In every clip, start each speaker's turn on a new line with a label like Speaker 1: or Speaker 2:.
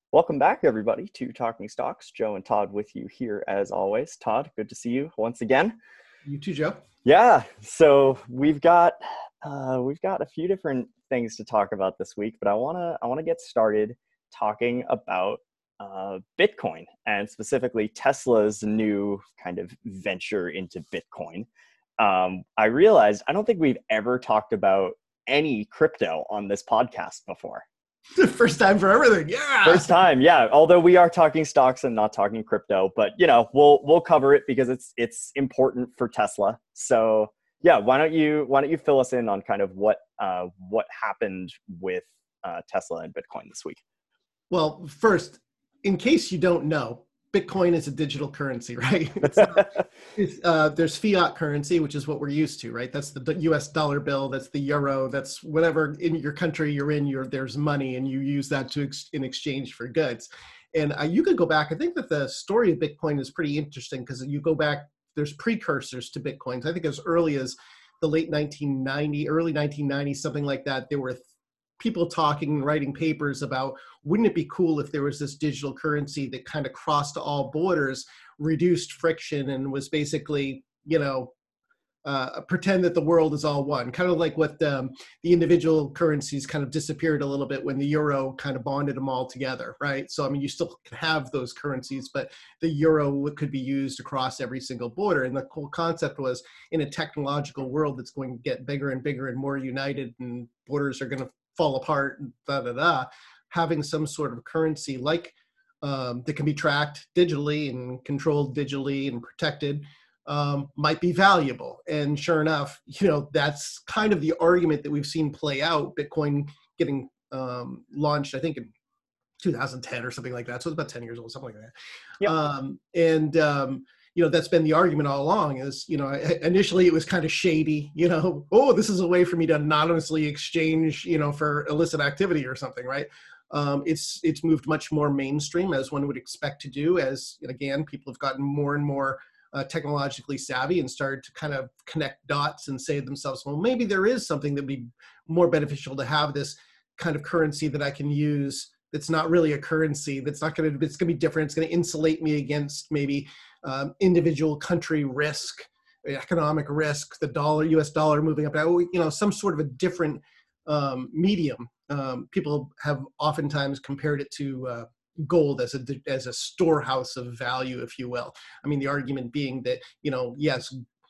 Speaker 1: Welcome back, everybody, to Talking Stocks. Joe and Todd with you here as always. Todd, good to see you once again.
Speaker 2: You too, Joe.
Speaker 1: Yeah, so we've got a few different things to talk about this week, but I wanna get started talking about Bitcoin and specifically Tesla's new kind of venture into Bitcoin. I realized I don't think we've ever talked about any crypto on this podcast before.
Speaker 2: First time for everything. Yeah.
Speaker 1: First time, yeah. Although we are talking stocks and not talking crypto, but we'll cover it because it's important for Tesla. So yeah, why don't you fill us in on kind of what happened with Tesla and Bitcoin this week?
Speaker 2: Well, first, in case you don't know, Bitcoin is a digital currency, right? There's fiat currency, which is what we're used to, right? That's the US dollar bill, that's the euro, that's whatever in your country you're in, there's money and you use that in exchange for goods. And you could go back, I think that the story of Bitcoin is pretty interesting because you go back, there's precursors to Bitcoin. I think as early as the early 1990s, something like that, there were people talking and writing papers about, wouldn't it be cool if there was this digital currency that kind of crossed all borders, reduced friction, and was basically, pretend that the world is all one. Kind of like what the individual currencies kind of disappeared a little bit when the euro kind of bonded them all together, right? So, I mean, you still can have those currencies, but the euro could be used across every single border. And the whole concept was, in a technological world that's going to get bigger and bigger and more united, and borders are going to fall apart, having some sort of currency like that can be tracked digitally and controlled digitally and protected might be valuable. And sure enough, that's kind of the argument that we've seen play out. Bitcoin getting launched, I think in 2010 or something like that. So it's about 10 years old, something like that. Yep. That's been the argument all along is, initially it was kind of shady, oh, this is a way for me to anonymously exchange, for illicit activity or something, right? It's moved much more mainstream, as one would expect to do, as, again, people have gotten more and more technologically savvy and started to kind of connect dots and say to themselves, well, maybe there is something that would be more beneficial to have this kind of currency that I can use that's not really a currency, it's going to be different, it's going to insulate me against maybe individual country risk, economic risk, the US dollar moving up, some sort of a different medium. People have oftentimes compared it to gold as a storehouse of value, if you will. I mean, the argument being that, yes,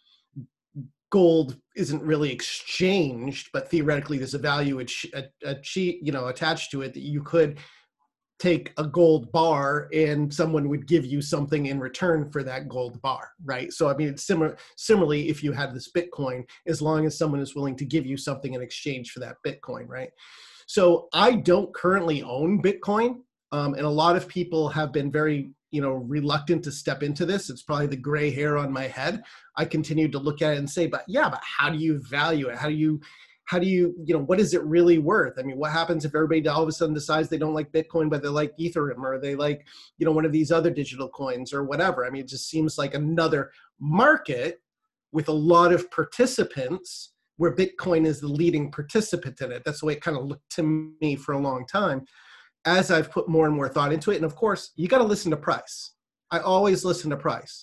Speaker 2: gold isn't really exchanged, but theoretically there's a value attached to it, that you could take a gold bar and someone would give you something in return for that gold bar, right? So, I mean, it's similarly, if you had this Bitcoin, as long as someone is willing to give you something in exchange for that Bitcoin, right? So I don't currently own Bitcoin. And a lot of people have been very, reluctant to step into this. It's probably the gray hair on my head. I continue to look at it and say, but how do you value it? How do you, what is it really worth? I mean, what happens if everybody all of a sudden decides they don't like Bitcoin, but they like Ethereum, or they like, one of these other digital coins or whatever? I mean, it just seems like another market with a lot of participants where Bitcoin is the leading participant in it. That's the way it kind of looked to me for a long time, as I've put more and more thought into it. And of course, you got to listen to price. I always listen to price.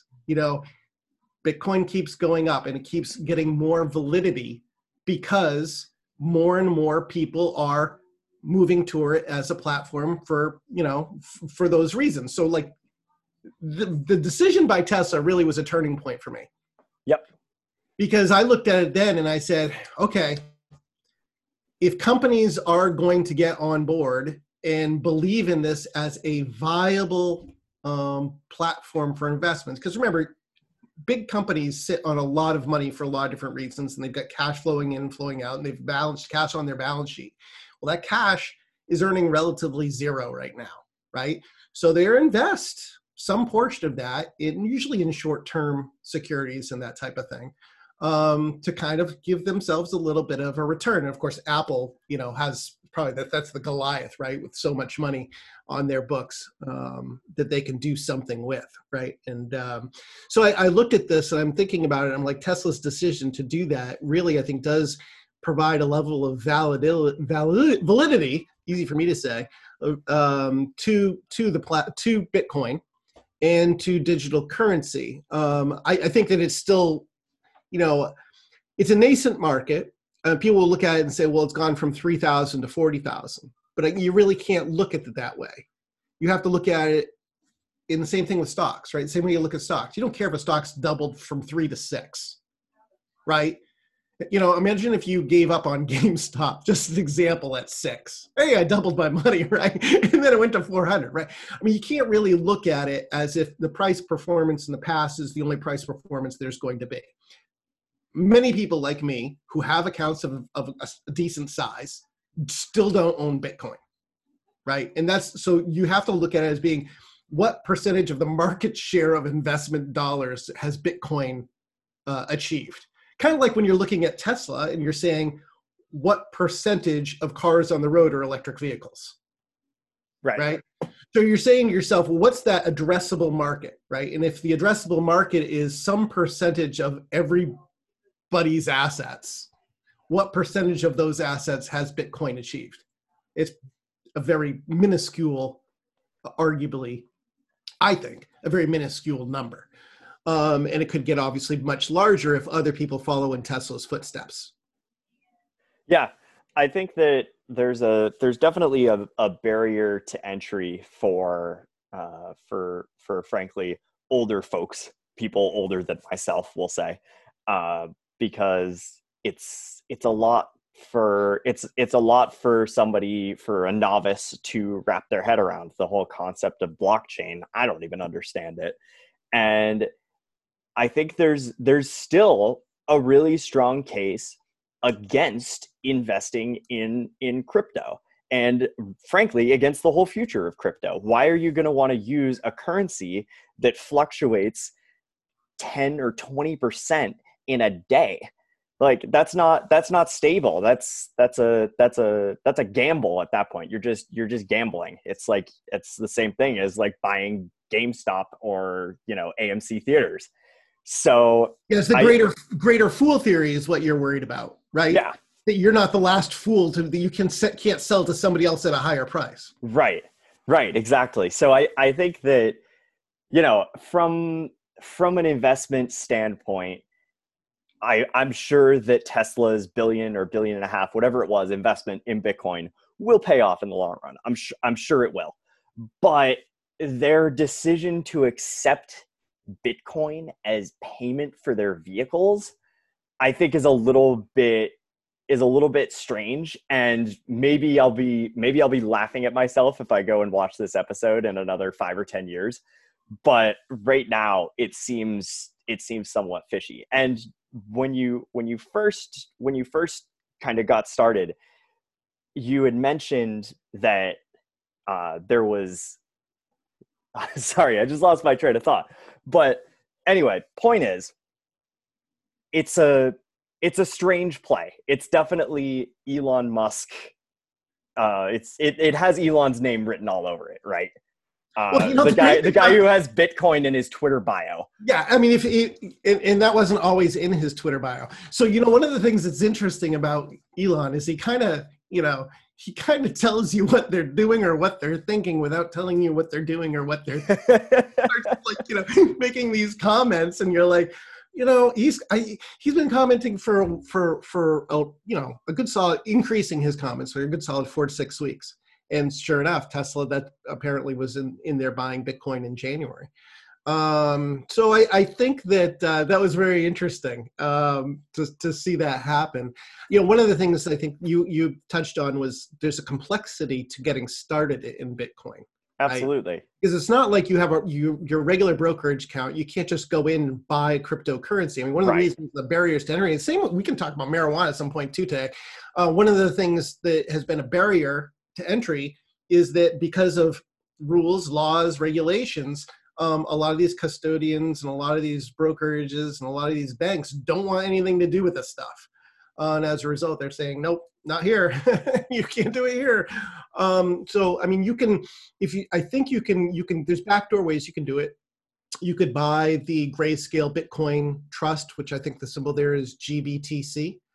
Speaker 2: Bitcoin keeps going up and it keeps getting more validity because more and more people are moving to it as a platform for those reasons. So like the decision by Tesla really was a turning point for me.
Speaker 1: Yep.
Speaker 2: Because I looked at it then and I said, okay, if companies are going to get on board and believe in this as a viable platform for investments, because remember, big companies sit on a lot of money for a lot of different reasons, and they've got cash flowing in, flowing out, and they've balanced cash on their balance sheet. Well, that cash is earning relatively zero right now, right? So they invest some portion of that usually in short-term securities and that type of thing, to kind of give themselves a little bit of a return. And of course, Apple, has probably that's the Goliath, right? With so much money on their books that they can do something with, right? And so I looked at this and I'm thinking about it. I'm like, Tesla's decision to do that really, I think, does provide a level of validity easy for me to say, to Bitcoin and to digital currency. I think that it's still, it's a nascent market. People will look at it and say, well, it's gone from 3,000 to 40,000. But you really can't look at it that way. You have to look at it in the same thing with stocks, right? Same way you look at stocks. You don't care if a stock's doubled from 3 to 6, right? Imagine if you gave up on GameStop, just an example, at 6. Hey, I doubled my money, right? And then it went to 400, right? I mean, you can't really look at it as if the price performance in the past is the only price performance there's going to be. Many people like me who have accounts of a decent size still don't own Bitcoin, right? And so you have to look at it as being, what percentage of the market share of investment dollars has Bitcoin achieved? Kind of like when you're looking at Tesla and you're saying, what percentage of cars on the road are electric vehicles? Right? So you're saying to yourself, well, what's that addressable market, right? And if the addressable market is some percentage of everybody's assets, what percentage of those assets has Bitcoin achieved? It's a very minuscule, arguably, I think, a very minuscule number. And it could get obviously much larger if other people follow in Tesla's footsteps.
Speaker 1: Yeah, I think that there's definitely a barrier to entry for frankly older folks, people older than myself, we'll say, because it's a lot for somebody, for a novice to wrap their head around the whole concept of blockchain. I don't even understand it. And I think there's still a really strong case against investing in crypto, and frankly against the whole future of crypto. Why are you going to want to use a currency that fluctuates 10 or 20% in a day? Like, that's not stable. That's a gamble at that point. You're just gambling. It's the same thing as like buying GameStop or AMC theaters. So
Speaker 2: yes, the greater fool theory is what you're worried about, right?
Speaker 1: Yeah,
Speaker 2: that you're not the last fool you can't sell to somebody else at a higher price.
Speaker 1: Right, exactly. So I think that from an investment standpoint, I'm sure that Tesla's $1 billion or $1.5 billion, whatever it was, investment in Bitcoin will pay off in the long run. I'm sure it will. But their decision to accept Bitcoin as payment for their vehicles, I think is a little bit strange. And maybe I'll be laughing at myself if I go and watch this episode in another 5 or 10 years. But right now it seems somewhat fishy. And when you first kind of got started, you had mentioned that there was sorry, I just lost my train of thought. But anyway, point is, it's a strange play. It's definitely Elon Musk. It has Elon's name written all over it, right? The guy who has Bitcoin in his Twitter bio.
Speaker 2: Yeah, I mean, and that wasn't always in his Twitter bio. So one of the things that's interesting about Elon is he kind of tells you what they're doing or what they're thinking without telling you what they're doing or what they're making these comments, and you're like, he's been commenting for a good solid, increasing his comments for a good solid 4 to 6 weeks. And sure enough, Tesla, that apparently was in there buying Bitcoin in January. So I think that that was very interesting to see that happen. One of the things I think you touched on was there's a complexity to getting started in Bitcoin.
Speaker 1: Absolutely.
Speaker 2: Because it's not like you have your regular brokerage account. You can't just go in and buy cryptocurrency. I mean, one of the reasons, the barriers to entry, and same, we can talk about marijuana at some point too today. One of the things that has been a barrier to entry is that because of rules, laws, regulations, a lot of these custodians and a lot of these brokerages and a lot of these banks don't want anything to do with this stuff. And as a result, they're saying, nope, not here. You can't do it here. So, I mean, there's backdoor ways you can do it. You could buy the Grayscale Bitcoin Trust, which I think the symbol there is GBTC.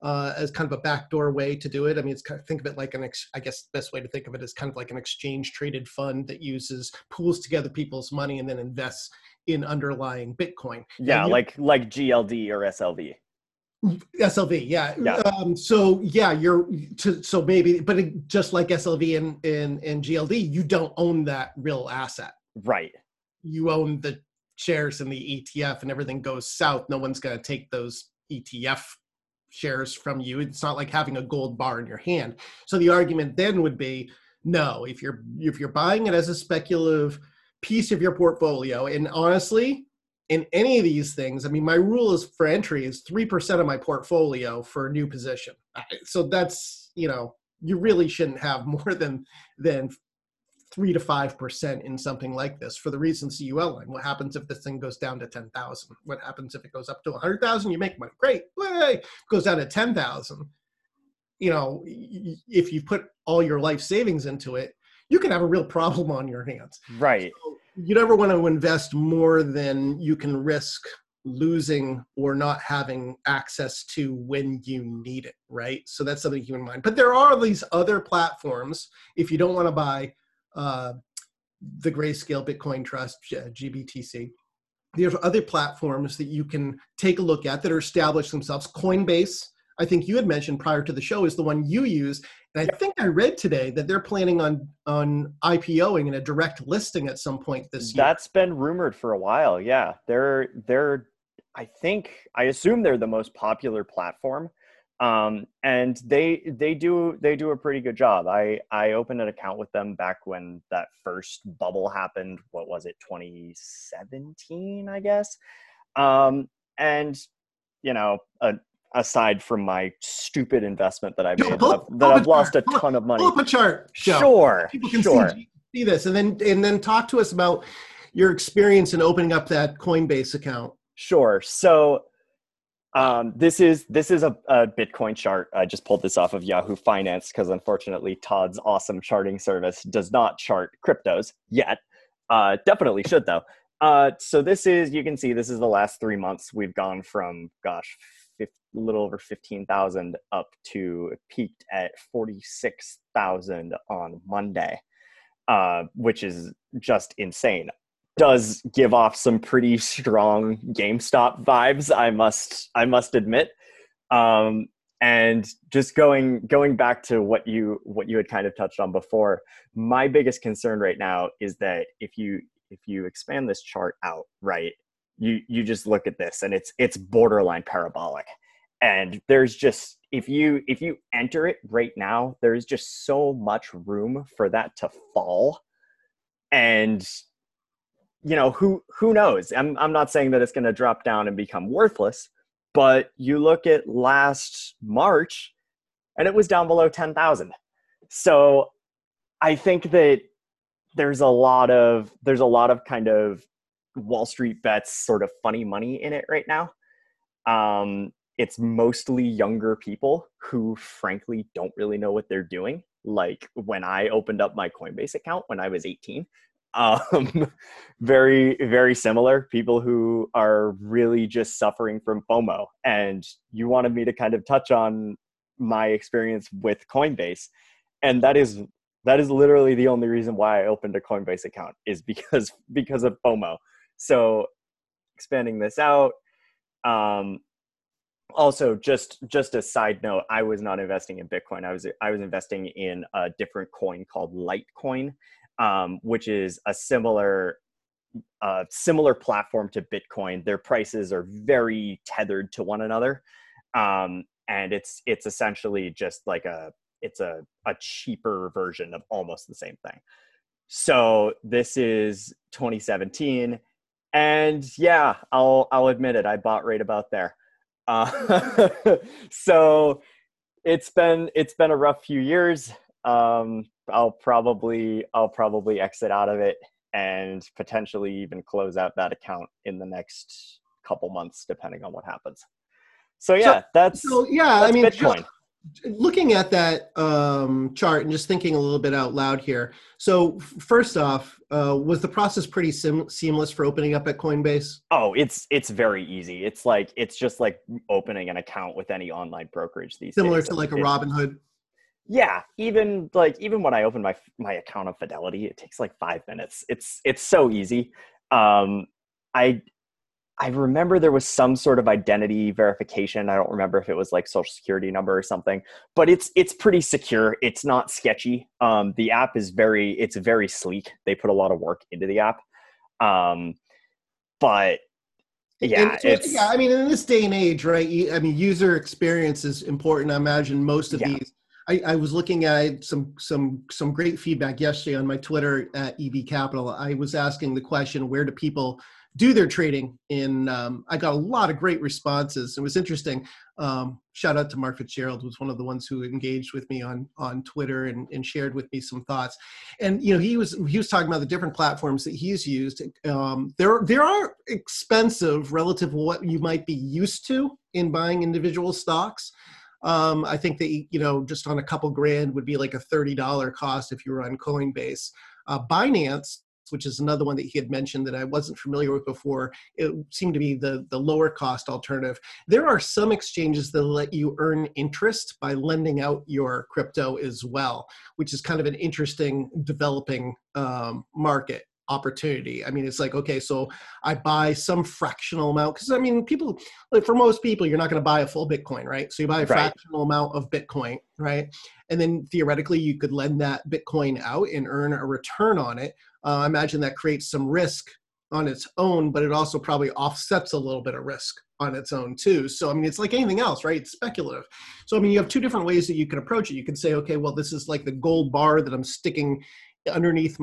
Speaker 2: as kind of a backdoor way to do it. I mean, it's kind of, think of it like I guess the best way to think of it is kind of like an exchange traded fund that pools together people's money and then invests in underlying Bitcoin.
Speaker 1: Yeah, like GLD or SLV.
Speaker 2: SLV, yeah.
Speaker 1: Yeah.
Speaker 2: So yeah, so maybe, but just like SLV and GLD, you don't own that real asset.
Speaker 1: Right.
Speaker 2: You own the shares in the ETF, and everything goes south. No one's going to take those ETF shares from you. It's not like having a gold bar in your hand. So the argument then would be, no, if you're buying it as a speculative piece of your portfolio, and honestly, in any of these things, I mean, my rule is for entry is 3% of my portfolio for a new position. So that's, you really shouldn't have more than 3 to 5% in something like this for the reasons you outlined. What happens if this thing goes down to 10,000? What happens if it goes up to 100,000? You make money. Great. Way. If it goes down to 10,000, if you put all your life savings into it, you can have a real problem on your hands.
Speaker 1: Right.
Speaker 2: So you never want to invest more than you can risk losing or not having access to when you need it, right? So that's something to keep in mind. But there are these other platforms, if you don't want to buy the Grayscale Bitcoin Trust, GBTC, there's other platforms that you can take a look at that are established themselves. Coinbase, I think you had mentioned prior to the show, is the one you use. And I think I read today that they're planning on IPOing and a direct listing at some point this year.
Speaker 1: That's been rumored for a while. Yeah. I assume they're the most popular platform. And they do a pretty good job. I opened an account with them back when that first bubble happened. What was it? 2017, I guess. And aside from my stupid investment that I made, I've lost a ton of money.
Speaker 2: Pull up a chart.
Speaker 1: Sure.
Speaker 2: People can see this, and then talk to us about your experience in opening up that Coinbase account.
Speaker 1: Sure. So this is a Bitcoin chart. I just pulled this off of Yahoo Finance because unfortunately Todd's awesome charting service does not chart cryptos yet. Definitely should though. So you can see this is the last 3 months. We've gone from, a little over 15,000 up to peaked at 46,000 on Monday, which is just insane. Does give off some pretty strong GameStop vibes, I must admit. And just going back to what you had kind of touched on before, my biggest concern right now is that if you expand this chart out, right, you just look at this and it's borderline parabolic. And there's just, if you enter it right now, there's just so much room for that to fall. And who knows? I'm not saying that it's going to drop down and become worthless, but you look at last March and it was down below 10,000. So I think that there's a lot of kind of Wall Street bets, sort of funny money in it right now. It's mostly younger people who frankly don't really know what they're doing. Like when I opened up my Coinbase account when I was 18, very, very similar people who are really just suffering from FOMO. And you wanted me to kind of touch on my experience with Coinbase. And that is literally the only reason why I opened a Coinbase account, is because of FOMO. So expanding this out, also just a side note, I was not investing in Bitcoin. I was investing in a different coin called Litecoin, which is a similar platform to Bitcoin. Their prices are very tethered to one another. And it's essentially just like a cheaper version of almost the same thing. So this is 2017. And yeah, I'll admit it. I bought right about there. So it's been a rough few years. I'll probably exit out of it and potentially even close out that account in the next couple months, depending on what happens. So yeah, that's
Speaker 2: I mean,
Speaker 1: Bitcoin.
Speaker 2: Looking at that chart and just thinking a little bit out loud here. So first off, was the process pretty seamless for opening up at Coinbase?
Speaker 1: Oh, it's very easy. It's just like opening an account with any online brokerage these
Speaker 2: Similar
Speaker 1: days.
Speaker 2: to like a Robinhood?
Speaker 1: Yeah, even when I open my account on Fidelity, it takes like 5 minutes. It's so easy. Um, I I remember there was some sort of identity verification. I don't remember if it was like social security number or something, but it's pretty secure. It's not sketchy. The app is it's very sleek. They put a lot of work into the app. Um, but yeah,
Speaker 2: And so, yeah, I mean, in this day and age, right? I mean, user experience is important. I imagine most of
Speaker 1: yeah,
Speaker 2: these. I was looking at some great feedback yesterday on my Twitter at EB Capital. I was asking the question, where do people do their trading? In I got a lot of great responses. It was interesting. Shout out to Mark Fitzgerald, who was one of the ones who engaged with me on Twitter and shared with me some thoughts. And he was talking about the different platforms that he's used. There are expensive relative to what you might be used to in buying individual stocks. I think that just on a couple grand would be like a $30 cost if you were on Coinbase. Binance, which is another one that he had mentioned that I wasn't familiar with before, it seemed to be the lower cost alternative. There are some exchanges that let you earn interest by lending out your crypto as well, which is kind of an interesting developing market opportunity. I mean, it's like, okay, so I buy some fractional amount, because I mean, people, like for most people, you're not going to buy a full Bitcoin, right? So you buy a
Speaker 1: right.
Speaker 2: fractional amount of Bitcoin, right? And then theoretically, you could lend that Bitcoin out and earn a return on it. I imagine that creates some risk on its own, but it also probably offsets a little bit of risk on its own too. So, I mean, it's like anything else, right? It's speculative. So, I mean, you have two different ways that you can approach it. You could say, okay, well, this is like the gold bar that I'm sticking underneath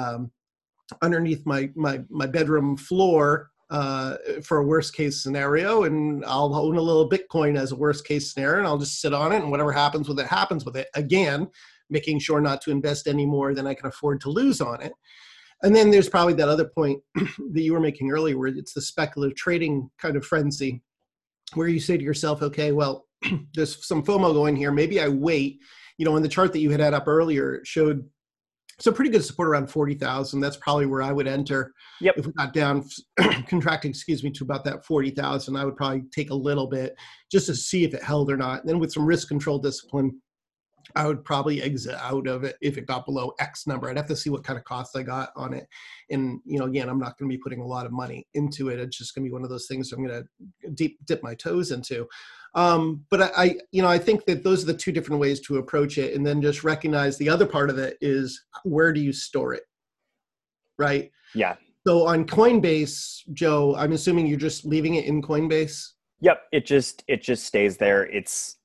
Speaker 2: my bedroom floor for a worst case scenario, and I'll own a little Bitcoin as a worst case scenario, and I'll just sit on it, and whatever happens with it happens with it. Again, making sure not to invest any more than I can afford to lose on it. And then there's probably that other point that you were making earlier, where it's the speculative trading kind of frenzy, where you say to yourself, okay, well, there's some FOMO going here. Maybe I wait. In the chart that you had up earlier, it showed some pretty good support around 40,000. That's probably where I would enter.
Speaker 1: Yep.
Speaker 2: If we got down, contracting, to about that 40,000, I would probably take a little bit just to see if it held or not. And then with some risk control discipline, I would probably exit out of it if it got below X number. I'd have to see what kind of costs I got on it. And, again, I'm not going to be putting a lot of money into it. It's just going to be one of those things I'm going to dip my toes into. But I think that those are the two different ways to approach it. And then just recognize the other part of it is, where do you store it? Right?
Speaker 1: Yeah.
Speaker 2: So on Coinbase, Joe, I'm assuming you're just leaving it in Coinbase?
Speaker 1: Yep. It just stays there. It's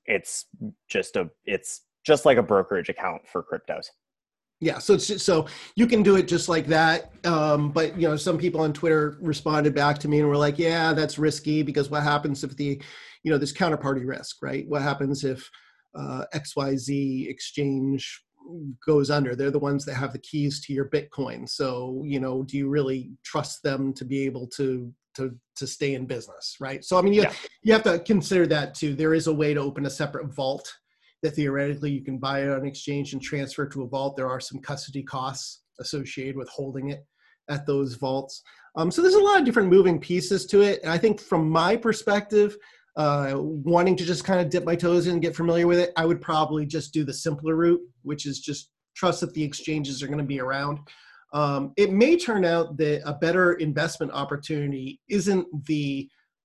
Speaker 1: just like a brokerage account for cryptos.
Speaker 2: Yeah, so you can do it just like that. But some people on Twitter responded back to me and were like, "Yeah, that's risky, because what happens if there's counterparty risk, right? What happens if XYZ exchange goes under? They're the ones that have the keys to your Bitcoin. So do you really trust them to be able to stay in business, right? So I mean, you have to consider that too. There is a way to open a separate vault that theoretically you can buy it on exchange and transfer it to a vault. There are some custody costs associated with holding it at those vaults. So there's a lot of different moving pieces to it. And I think from my perspective, wanting to just kind of dip my toes in and get familiar with it, I would probably just do the simpler route, which is just trust that the exchanges are going to be around. It may turn out that a better investment opportunity isn't the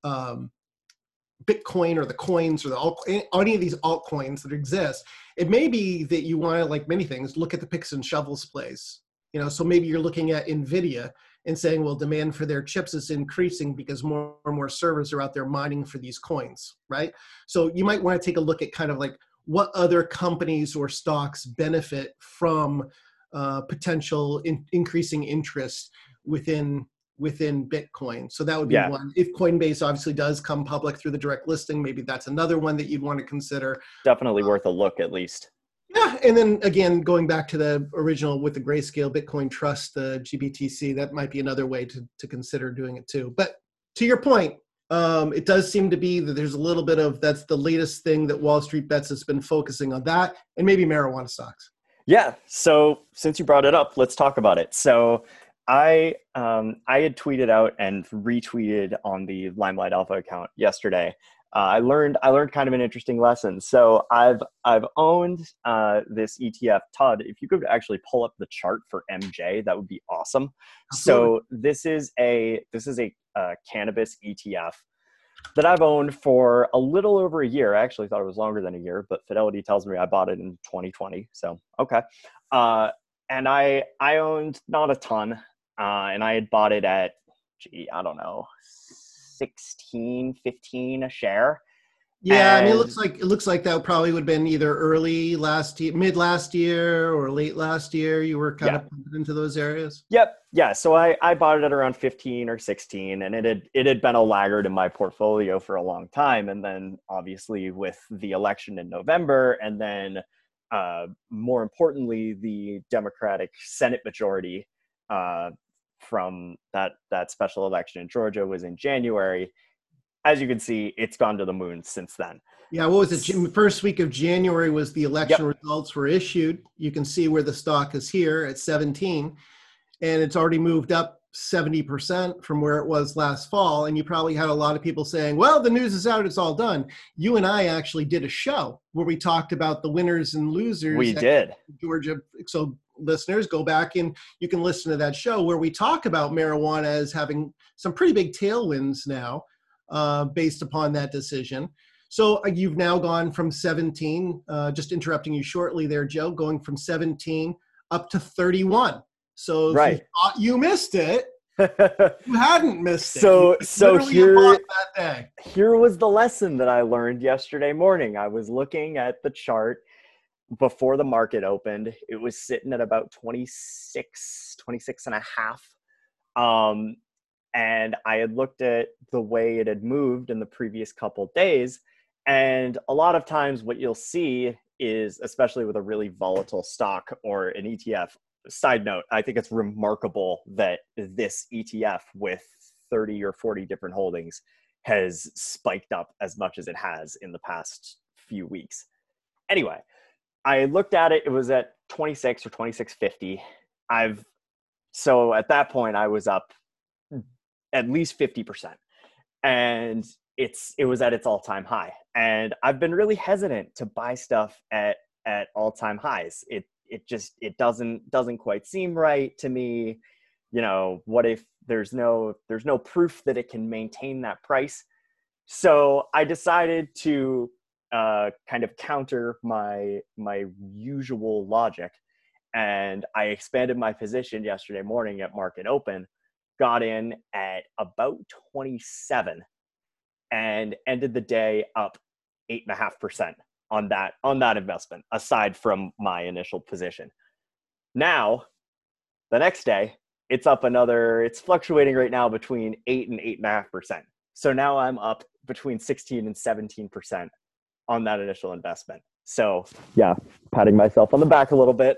Speaker 2: Bitcoin or the coins or any of these altcoins that exist. It may be that you want to, like many things, look at the picks and shovels plays. So maybe you're looking at NVIDIA and saying, well, demand for their chips is increasing because more and more servers are out there mining for these coins, right? So you might want to take a look at kind of like what other companies or stocks benefit from potential increasing interest within Bitcoin. So that would be one. If Coinbase obviously does come public through the direct listing, maybe that's another one that you'd want to consider.
Speaker 1: Definitely worth a look, at least.
Speaker 2: Yeah, and then again, going back to the original with the Grayscale Bitcoin Trust, the GBTC, that might be another way to consider doing it too. But to your point, It does seem to be that there's a little bit of, that's the latest thing that Wall Street Bets has been focusing on, that and maybe marijuana stocks.
Speaker 1: Yeah. So since you brought it up, let's talk about it. So I had tweeted out and retweeted on the Limelight Alpha account yesterday. I learned kind of an interesting lesson. So I've owned this ETF. Todd, if you could actually pull up the chart for MJ, that would be awesome.
Speaker 2: Absolutely.
Speaker 1: So this is a cannabis ETF that I've owned for a little over a year. I actually thought it was longer than a year, but Fidelity tells me I bought it in 2020. So, okay. And I owned not a ton, and I had bought it at, I don't know, 16, 15 a share.
Speaker 2: Yeah, I mean,
Speaker 1: And
Speaker 2: it looks like that probably would have been either early last year, mid last year, or late last year. You were kind
Speaker 1: yeah,
Speaker 2: of pumping into those areas.
Speaker 1: yep. Yeah. So I bought it at around 15 or 16, and it had been a laggard in my portfolio for a long time. And then obviously with the election in November, and then more importantly, the Democratic Senate majority from that special election in Georgia was in January. As you can see, it's gone to the moon since then.
Speaker 2: Yeah, what was it? First week of January was the election
Speaker 1: Yep.
Speaker 2: results were issued. You can see where the stock is here at 17, and it's already moved up 70% from where it was last fall. And you probably had a lot of people saying, well, the news is out, it's all done. You and I actually did a show where we talked about the winners and losers.
Speaker 1: We did.
Speaker 2: Georgia. So listeners, go back and you can listen to that show where we talk about marijuana as having some pretty big tailwinds now based upon that decision. So you've now gone from 17, just interrupting you shortly there, Joe, going from 17 up to 31. So if you
Speaker 1: Right.
Speaker 2: thought you missed it, you hadn't missed it.
Speaker 1: So
Speaker 2: Bought that day.
Speaker 1: here was the lesson that I learned yesterday morning. I was looking at the chart before the market opened. It was sitting at about 26 and a half. And I had looked at the way it had moved in the previous couple days. And a lot of times what you'll see is, especially with a really volatile stock or an ETF, side note, I think it's remarkable that this ETF with 30 or 40 different holdings has spiked up as much as it has in the past few weeks. Anyway, I looked at it, it was at 26 or 26.50. So at that point I was up at least 50%. And it was at its all-time high. And I've been really hesitant to buy stuff at all-time highs. It doesn't quite seem right to me. You know, what if there's no proof that it can maintain that price? So I decided to kind of counter my usual logic, and I expanded my position yesterday morning at market open, got in at about 27, and ended the day up 8.5% on that investment, aside from my initial position. Now, the next day, it's fluctuating right now between 8 and 8.5%. So now I'm up between 16 and 17% on that initial investment. So yeah, patting myself on the back a little bit.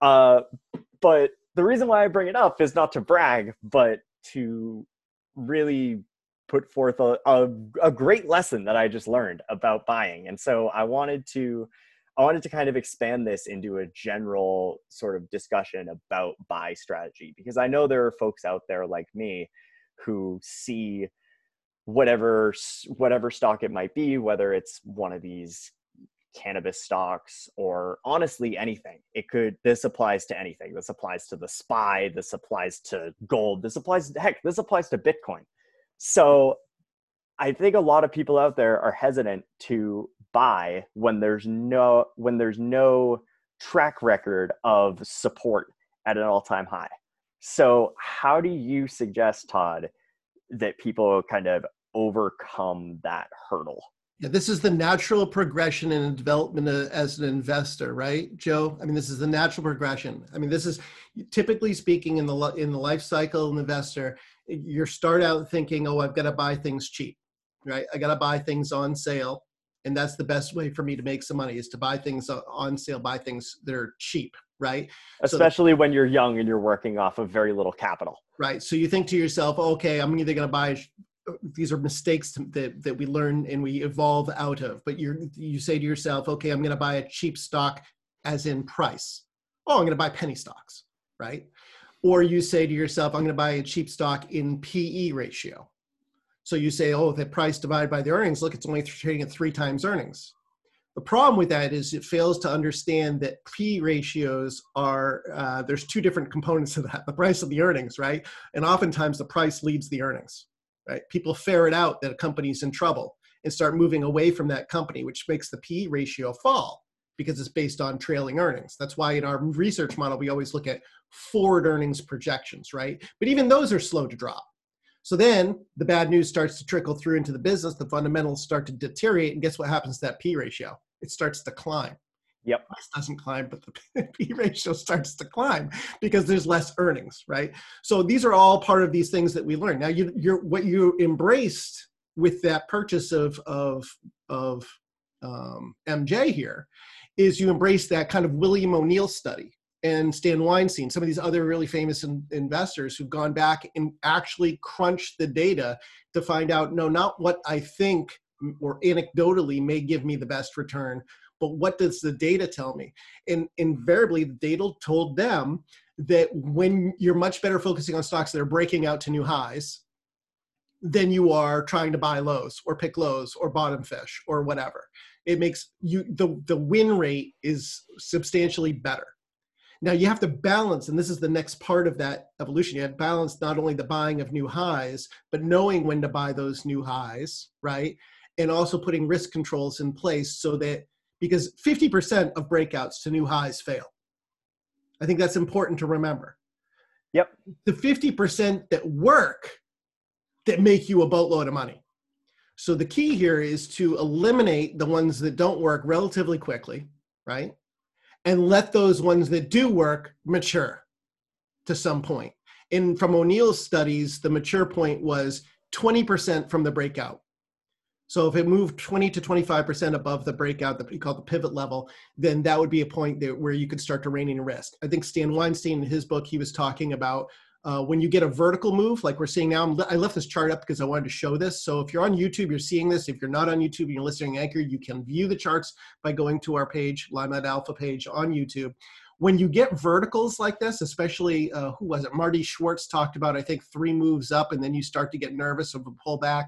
Speaker 1: But the reason why I bring it up is not to brag, but to really put forth a great lesson that I just learned about buying. And so I wanted to kind of expand this into a general sort of discussion about buy strategy, because I know there are folks out there like me who see whatever stock it might be, whether it's one of these cannabis stocks or honestly anything. This applies to anything. This applies to the SPY, this applies to gold, this applies to Bitcoin. So I think a lot of people out there are hesitant to buy when there's no track record of support at an all-time high. So how do you suggest, Todd, that people kind of overcome that hurdle?
Speaker 2: Yeah, this is the natural progression in development as an investor, right, Joe? I mean, this is the natural progression. I mean, this is typically speaking in the life cycle of an investor. You start out thinking, oh, I've got to buy things cheap, right? I got to buy things on sale, and that's the best way for me to make some money is to buy things on sale, buy things that are cheap, right?
Speaker 1: Especially when you're young and you're working off of very little capital.
Speaker 2: Right. So you think to yourself, okay, I'm either going to buy these are mistakes that we learn and we evolve out of. But you say to yourself, okay, I'm going to buy a cheap stock as in price. Oh, I'm going to buy penny stocks, right? Or you say to yourself, I'm going to buy a cheap stock in PE ratio. So you say, oh, the price divided by the earnings, look, it's only trading at 3 times earnings. The problem with that is it fails to understand that P ratios are, there's 2 different components of that, the price and the earnings, right? And oftentimes the price leads the earnings, right? People ferret out that a company's in trouble and start moving away from that company, which makes the P ratio fall because it's based on trailing earnings. That's why in our research model, we always look at forward earnings projections, right? But even those are slow to drop. So then the bad news starts to trickle through into the business, the fundamentals start to deteriorate, and guess what happens to that P ratio? It starts to climb.
Speaker 1: Yep.
Speaker 2: Price doesn't climb, but the P ratio starts to climb because there's less earnings, right? So these are all part of these things that we learn. Now, what you embraced with that purchase of MJ here is you embrace that kind of William O'Neill study and Stan Weinstein, some of these other really famous investors who've gone back and actually crunched the data to find out, no, not what I think or anecdotally may give me the best return, but what does the data tell me? And invariably, the data told them that when you're much better focusing on stocks that are breaking out to new highs than you are trying to buy lows or pick lows or bottom fish or whatever. It makes the win rate is substantially better. Now you have to balance, and this is the next part of that evolution. You have to balance not only the buying of new highs, but knowing when to buy those new highs, right? And also putting risk controls in place so that, because 50% of breakouts to new highs fail. I think that's important to remember.
Speaker 1: Yep.
Speaker 2: The 50% that work, that make you a boatload of money. So the key here is to eliminate the ones that don't work relatively quickly, right? And let those ones that do work mature to some point. And from O'Neill's studies, the mature point was 20% from the breakout. So if it moved 20 to 25% above the breakout that we call the pivot level, then that would be a point where you could start to rein in risk. I think Stan Weinstein, in his book, he was talking about when you get a vertical move, like we're seeing now. I left this chart up because I wanted to show this. So if you're on YouTube, you're seeing this. If you're not on YouTube and you're listening to Anchor, you can view the charts by going to our page, Limelight Alpha page on YouTube. When you get verticals like this, especially, who was it? Marty Schwartz talked about, I think, 3 moves up, and then you start to get nervous of a pullback.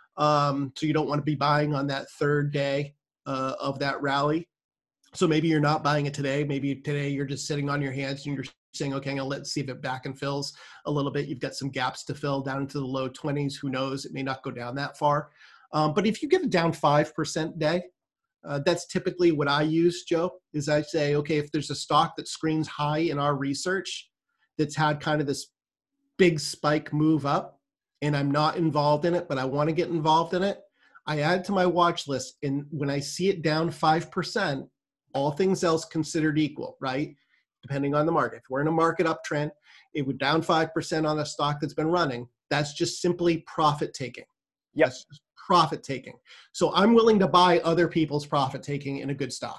Speaker 2: So you don't want to be buying on that 3rd day of that rally. So maybe you're not buying it today. Maybe today you're just sitting on your hands and you're saying, okay, let's see if it back and fills a little bit. You've got some gaps to fill down into the low 20s. Who knows? It may not go down that far. But if you get a down 5% day, that's typically what I use, Joe, is I say, okay, if there's a stock that screens high in our research that's had kind of this big spike move up, and I'm not involved in it, but I want to get involved in it, I add it to my watch list. And when I see it down 5%, all things else considered equal, right? Depending on the market. If we're in a market uptrend, it would down 5% on a stock that's been running. That's just simply profit taking.
Speaker 1: Yes.
Speaker 2: Profit taking. So I'm willing to buy other people's profit taking in a good stock,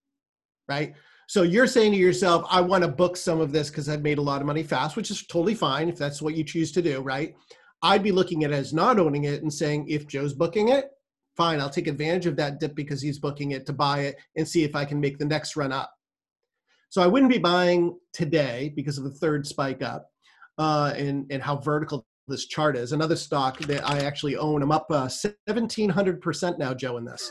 Speaker 2: right? So you're saying to yourself, I want to book some of this because I've made a lot of money fast, which is totally fine if that's what you choose to do, right? I'd be looking at it as not owning it and saying, if Joe's booking it, fine, I'll take advantage of that dip because he's booking it to buy it and see if I can make the next run up. So I wouldn't be buying today because of the 3rd spike up and how vertical this chart is. Another stock that I actually own, I'm up 1,700% now, Joe, in this.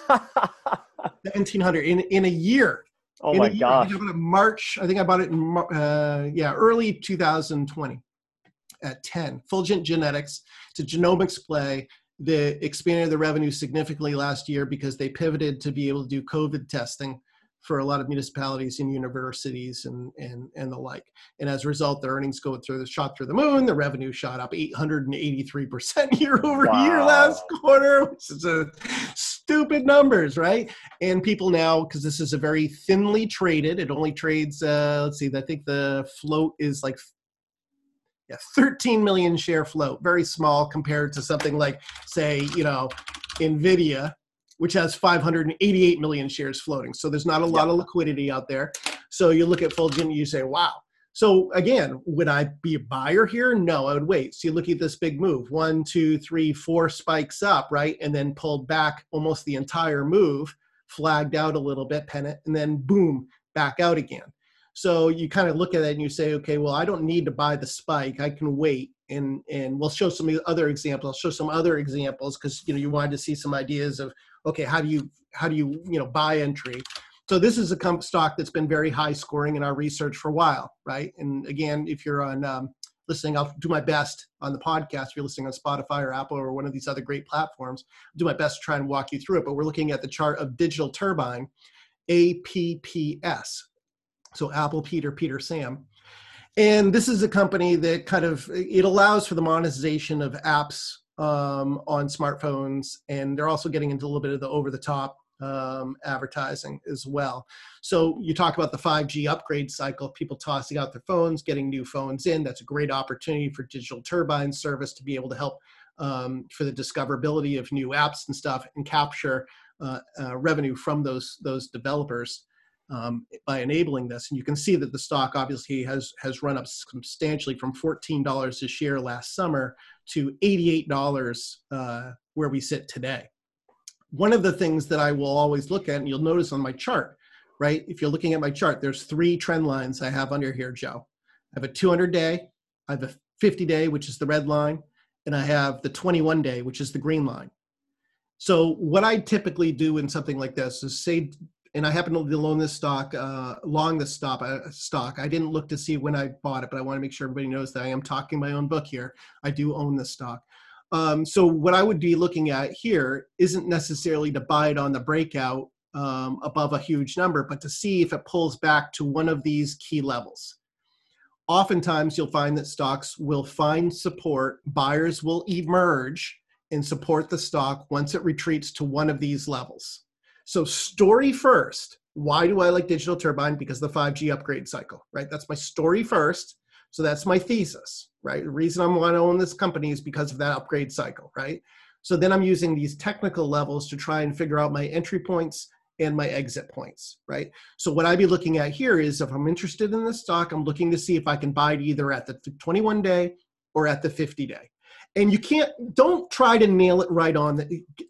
Speaker 2: 1,700 in a year.
Speaker 1: Oh my gosh.
Speaker 2: I think I bought it in March. I think I bought it in early 2020 at 10. Fulgent Genetics. It's a genomics play that expanded the revenue significantly last year because they pivoted to be able to do COVID testing for a lot of municipalities and universities and the like. And as a result, the earnings shot through the moon. The revenue shot up 883% year over year last quarter, which is a stupid numbers, right? And people now, because this is a very thinly traded, it only trades, let's see, I think the float is like 13 million share float, very small compared to something like, say, NVIDIA, which has 588 million shares floating. So there's not a lot of liquidity out there. So you look at Fulgent and you say, wow. So again, would I be a buyer here? No, I would wait. So you look at this big move, 1, 2, 3, 4 spikes up, right? And then pulled back almost the entire move, flagged out a little bit, pennant, and then boom, back out again. So you kind of look at it and you say, okay, well, I don't need to buy the spike. I can wait. And we'll show some other examples. I'll show some other examples because, you wanted to see some ideas of, okay, how do you buy entry? So this is a stock that's been very high scoring in our research for a while, right? And again, if you're on listening, I'll do my best on the podcast. If you're listening on Spotify or Apple or one of these other great platforms, I'll do my best to try and walk you through it. But we're looking at the chart of Digital Turbine, APPS. So Apple, Peter, Sam. And this is a company that it allows for the monetization of apps on smartphones. And they're also getting into a little bit of the over-the-top advertising as well. So you talk about the 5G upgrade cycle, people tossing out their phones, getting new phones in. That's a great opportunity for Digital Turbine service to be able to help for the discoverability of new apps and stuff and capture revenue from those developers by enabling this. And you can see that the stock obviously has run up substantially from $14 a share last summer to $88 where we sit today. One of the things that I will always look at, and you'll notice on my chart, right? If you're looking at my chart, there's 3 trend lines I have under here, Joe. I have a 200-day, I have a 50-day, which is the red line, and I have the 21-day, which is the green line. So what I typically do in something like this is say, and I happen to own this stock, long this stock. I didn't look to see when I bought it, but I want to make sure everybody knows that I am talking my own book here. I do own this stock. So what I would be looking at here isn't necessarily to buy it on the breakout above a huge number, but to see if it pulls back to one of these key levels. Oftentimes you'll find that stocks will find support, buyers will emerge and support the stock once it retreats to one of these levels. So story first, why do I like Digital Turbine? Because of the 5G upgrade cycle, right? That's my story first. So that's my thesis, right? The reason I want to own this company is because of that upgrade cycle, right? So then I'm using these technical levels to try and figure out my entry points and my exit points, right? So what I'd be looking at here is if I'm interested in this stock, I'm looking to see if I can buy it either at the 21-day or at the 50-day. And don't try to nail it right on.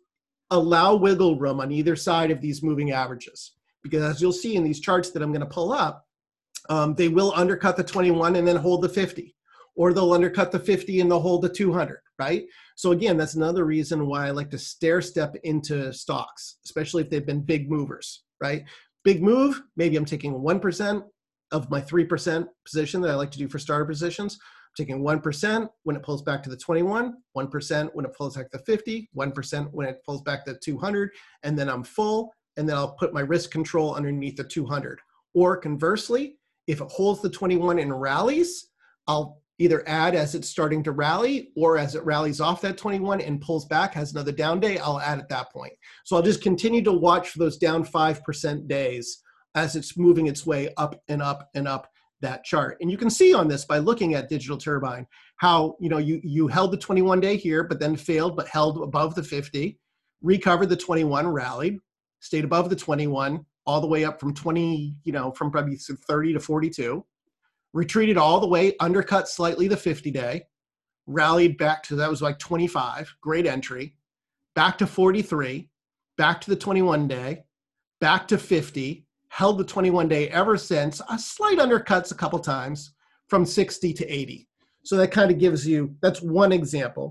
Speaker 2: Allow wiggle room on either side of these moving averages. Because as you'll see in these charts that I'm going to pull up, they will undercut the 21 and then hold the 50. Or they'll undercut the 50 and they'll hold the 200, right? So again, that's another reason why I like to stair step into stocks, especially if they've been big movers, right? Big move, maybe I'm taking 1% of my 3% position that I like to do for starter positions. Taking 1% when it pulls back to the 21, 1% when it pulls back to the 50, 1% when it pulls back to the 200, and then I'm full, and then I'll put my risk control underneath the 200. Or conversely, if it holds the 21 and rallies, I'll either add as it's starting to rally, or as it rallies off that 21 and pulls back, has another down day, I'll add at that point. So I'll just continue to watch for those down 5% days as it's moving its way up and up and up that chart. And you can see on this by looking at Digital Turbine how you held the 21-day here, but then failed, but held above the 50, recovered the 21, rallied, stayed above the 21, all the way up from 20, from probably 30 to 42, retreated all the way, undercut slightly the 50-day, rallied back to, that was like 25, great entry, back to 43, back to the 21-day, back to 50, held the 21-day ever since, a slight undercuts a couple times from 60 to 80. So that kind of gives you, that's one example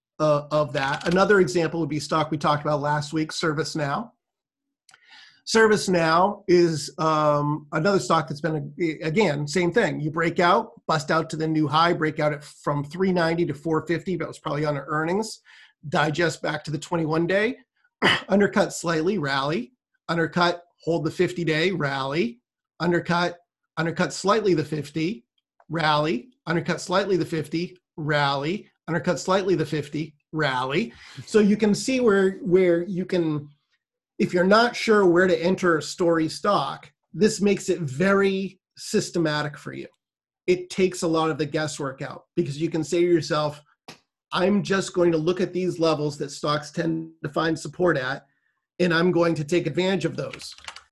Speaker 2: of that. Another example would be stock we talked about last week, ServiceNow. ServiceNow is another stock that's been, again, same thing. You break out, bust out to the new high, break out at from 390 to 450, but it was probably on earnings, digest back to the 21-day, undercut slightly, rally, undercut, hold the 50-day, rally, undercut slightly the 50, rally, undercut slightly the 50, rally, undercut slightly the 50, rally. So you can see where you can, if you're not sure where to enter a story stock, this makes it very systematic for you. It takes a lot of the guesswork out because you can say to yourself, I'm just going to look at these levels that stocks tend to find support at, and I'm going to take advantage of those.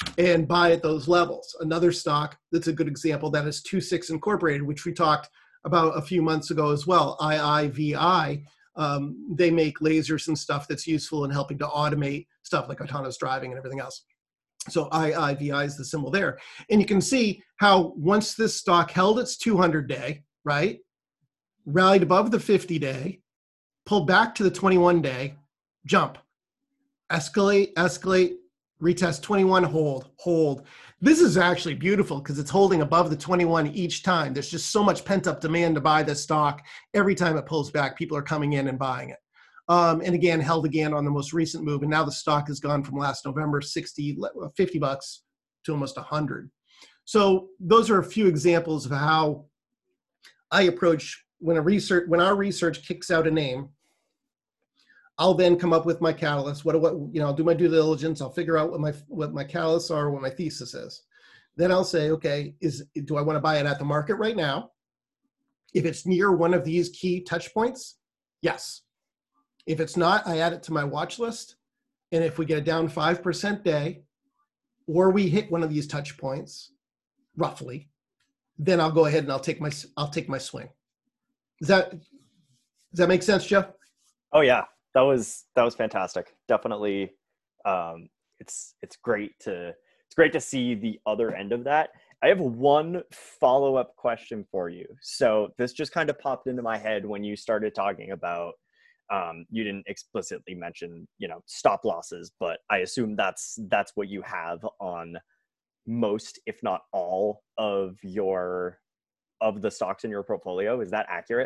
Speaker 2: and buy at those levels. Another stock that's a good example, that is II-VI Incorporated, which we talked about a few months ago as well, IIVI. They make lasers and stuff that's useful in helping to automate stuff like autonomous driving and everything else. So IIVI is the symbol there. And you can see how once this stock held its 200-day, right, rallied above the 50-day, pulled back to the 21-day, jump, escalate, escalate, retest 21, hold. This is actually beautiful because it's holding above the 21 each time. There's just so much pent up demand to buy this stock. Every time it pulls back, people are coming in and buying it. And again, held again on the most recent move. And now the stock has gone from last November, $50 to almost 100. So those are a few examples of how I approach when our research kicks out a name. I'll then come up with my catalyst. I'll do my due diligence. I'll figure out what my catalysts are, what my thesis is. Then I'll say, okay, do I want to buy it at the market right now? If it's near one of these key touch points, yes. If it's not, I add it to my watch list. And if we get a down 5% day, or we hit one of these touch points, roughly, then I'll go ahead and I'll take my swing. Does that make sense, Jeff?
Speaker 1: Oh yeah. That was fantastic. Definitely, it's great to see the other end of that. I have one follow-up question for you. So this just kind of popped into my head when you started talking about. You didn't explicitly mention, stop losses, but I assume that's what you have on most, if not all, of the stocks in your portfolio. Is that accurate?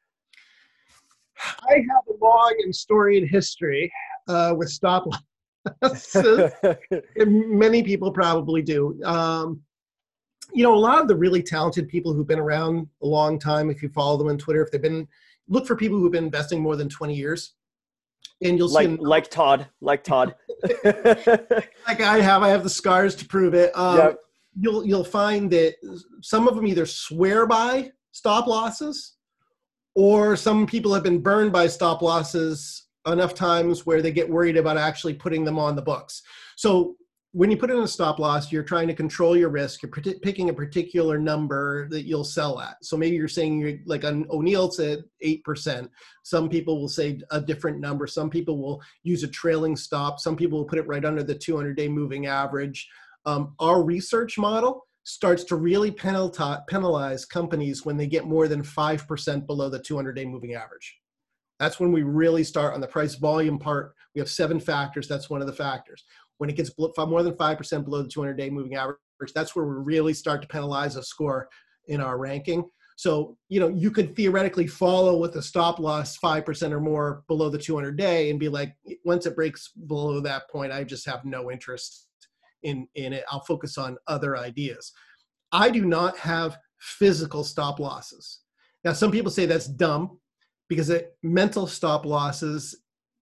Speaker 2: I have a long and storied history with stop losses. Many people probably do. A lot of the really talented people who've been around a long time, if you follow them on Twitter, look for people who've been investing more than 20 years. And you'll see
Speaker 1: like Todd. Like
Speaker 2: I have the scars to prove it.
Speaker 1: Yep.
Speaker 2: You'll find that some of them either swear by stop losses, or some people have been burned by stop losses enough times where they get worried about actually putting them on the books. So when you put in a stop loss, you're trying to control your risk. You're picking a particular number that you'll sell at. So maybe you're saying, like O'Neill said, 8%. Some people will say a different number. Some people will use a trailing stop. Some people will put it right under the 200-day moving average. Our research model starts to really penalize companies when they get more than 5% below the 200-day moving average. That's when we really start on the price volume part. We have 7 factors. That's one of the factors. When it gets more than 5% below the 200-day moving average, that's where we really start to penalize a score in our ranking. So, you could theoretically follow with a stop loss 5% or more below the 200-day and be like, once it breaks below that point, I just have no interest in it. I'll focus on other ideas. I do not have physical stop losses. Now, some people say that's dumb because mental stop losses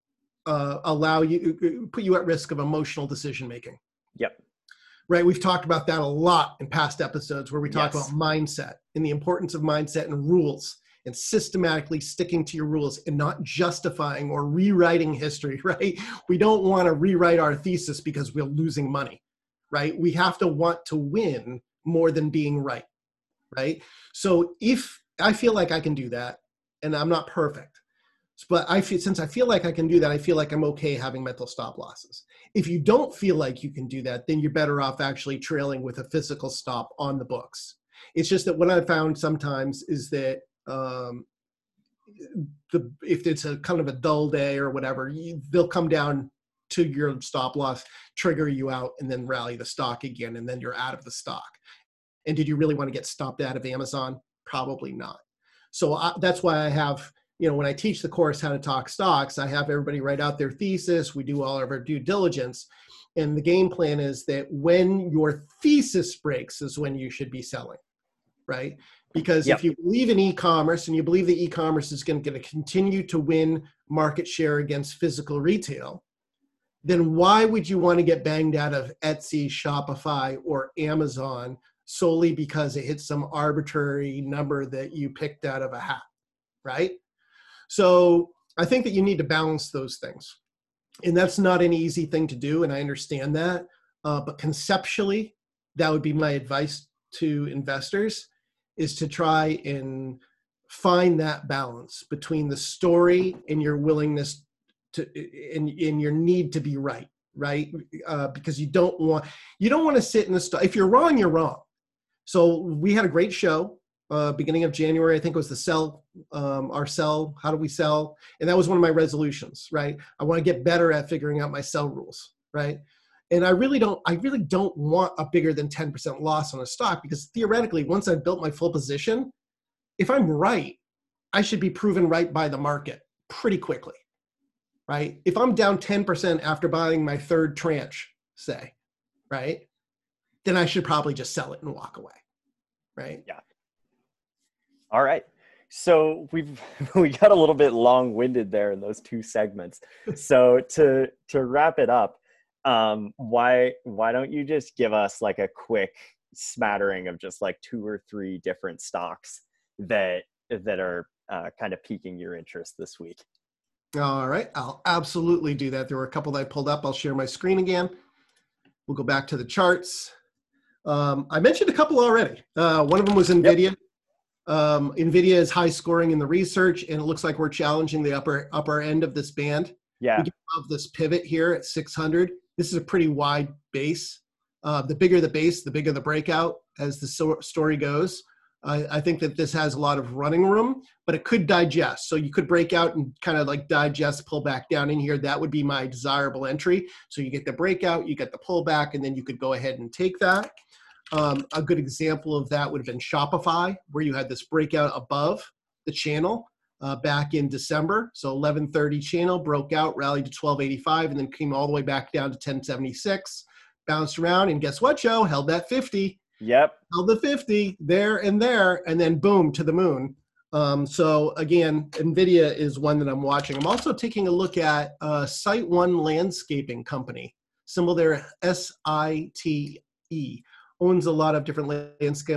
Speaker 2: put you at risk of emotional decision making.
Speaker 1: Yep.
Speaker 2: Right. We've talked about that a lot in past episodes where we talk about mindset and the importance of mindset and rules and systematically sticking to your rules and not justifying or rewriting history. Right. We don't want to rewrite our thesis because we're losing money. Right. We have to want to win more than being right. Right. So if I feel like I can do that, and I'm not perfect, but since I feel like I can do that, I feel like I'm okay having mental stop losses. If you don't feel like you can do that, then you're better off actually trailing with a physical stop on the books. It's just that what I've found sometimes is that if it's a kind of a dull day or whatever, they'll come down to your stop loss, trigger you out, and then rally the stock again, and then you're out of the stock. And did you really want to get stopped out of Amazon? Probably not. So that's why I have, when I teach the course How to Talk Stocks, I have everybody write out their thesis. We do all of our due diligence. And the game plan is that when your thesis breaks is when you should be selling, right? Because if you believe in e-commerce and you believe that e-commerce is going to continue to win market share against physical retail, then why would you want to get banged out of Etsy, Shopify, or Amazon solely because it hit some arbitrary number that you picked out of a hat, right? So I think that you need to balance those things. And that's not an easy thing to do, and I understand that. But conceptually, that would be my advice to investors, is to try and find that balance between the story and your willingness to, in your need to be right, right? Because you don't want to sit in the stock. If you're wrong, you're wrong. So we had a great show, beginning of January. I think it was the sell, our sell. How do we sell? And that was one of my resolutions, right? I want to get better at figuring out my sell rules, right? And I really don't want a bigger than 10% loss on a stock, because theoretically, once I've built my full position, if I'm right, I should be proven right by the market pretty quickly, right? If I'm down 10% after buying my third tranche, say, right, then I should probably just sell it and walk away, right?
Speaker 1: Yeah. All right. So we got a little bit long-winded there in those two segments. So to wrap it up, why don't you just give us like a quick smattering of just like 2 or 3 different stocks that are kind of piquing your interest this week?
Speaker 2: All right, I'll absolutely do that. There were a couple that I pulled up. I'll share my screen again. We'll go back to the charts. I mentioned a couple already. One of them was NVIDIA. Yep. NVIDIA is high scoring in the research, and it looks like we're challenging the upper end of this band.
Speaker 1: Yeah.
Speaker 2: We get above this pivot here at 600. This is a pretty wide base. The bigger the base, the bigger the breakout, as the story goes. I think that this has a lot of running room, but it could digest. So you could break out and kind of like digest, pull back down in here. That would be my desirable entry. So you get the breakout, you get the pullback, and then you could go ahead and take that. A good example of that would have been Shopify, where you had this breakout above the channel back in December. So 1130 channel broke out, rallied to 1285, and then came all the way back down to 1076, bounced around, and guess what, Joe? Held that 50.
Speaker 1: Yep.
Speaker 2: Held the 50 there, and then boom, to the moon. So again, NVIDIA is one that I'm watching. I'm also taking a look at SiteOne Landscaping Company, symbol there, SITE. Owns a lot of different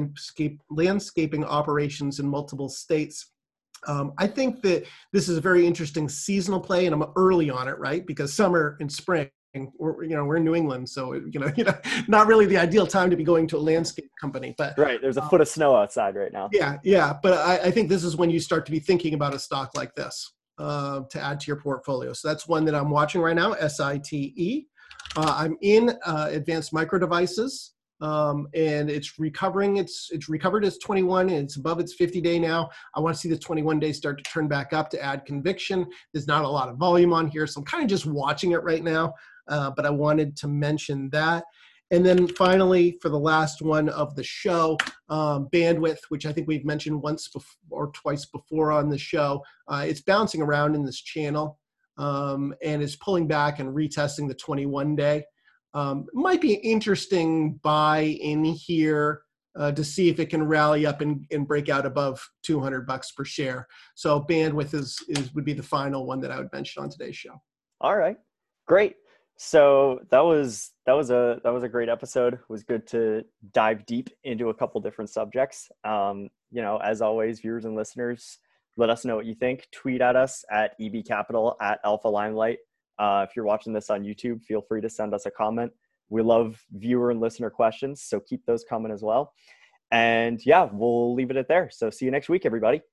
Speaker 2: landscaping operations in multiple states. I think that this is a very interesting seasonal play, and I'm early on it, right? Because summer and spring, we're in New England, so not really the ideal time to be going to a landscape company. But
Speaker 1: right, there's a foot of snow outside right now.
Speaker 2: Yeah. But I think this is when you start to be thinking about a stock like this to add to your portfolio. So that's one that I'm watching right now, SITE. I'm in Advanced Micro Devices. And it's recovering. It's recovered as 21, and it's above its 50-day now. I want to see the 21-day start to turn back up to add conviction. There's not a lot of volume on here, so I'm kind of just watching it right now. But I wanted to mention that. And then finally, for the last one of the show, Bandwidth, which I think we've mentioned once or twice before on the show. It's bouncing around in this channel, and it's pulling back and retesting the 21-day. Might be an interesting buy in here to see if it can rally up and break out above $200 per share. So Bandwidth would be the final one that I would mention on today's show.
Speaker 1: All right, great. So that was a great episode. It was good to dive deep into a couple different subjects. As always, viewers and listeners, let us know what you think. Tweet at us at EBCapital at Alpha Limelight. If you're watching this on YouTube, feel free to send us a comment. We love viewer and listener questions, so keep those coming as well. And yeah, we'll leave it at there. So see you next week, everybody.